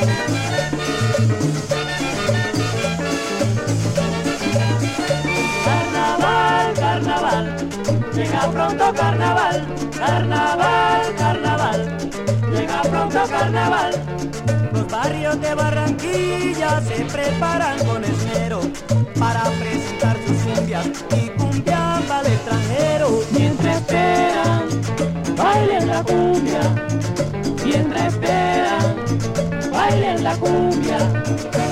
Carnaval, carnaval, llega pronto carnaval, carnaval, carnaval, llega pronto carnaval. Los barrios de Barranquilla se preparan con esmero para presentar sus cumbias y cumbias al extranjero. Mientras esperan, bailen la cumbia, mientras esperan, bailen la cumbia.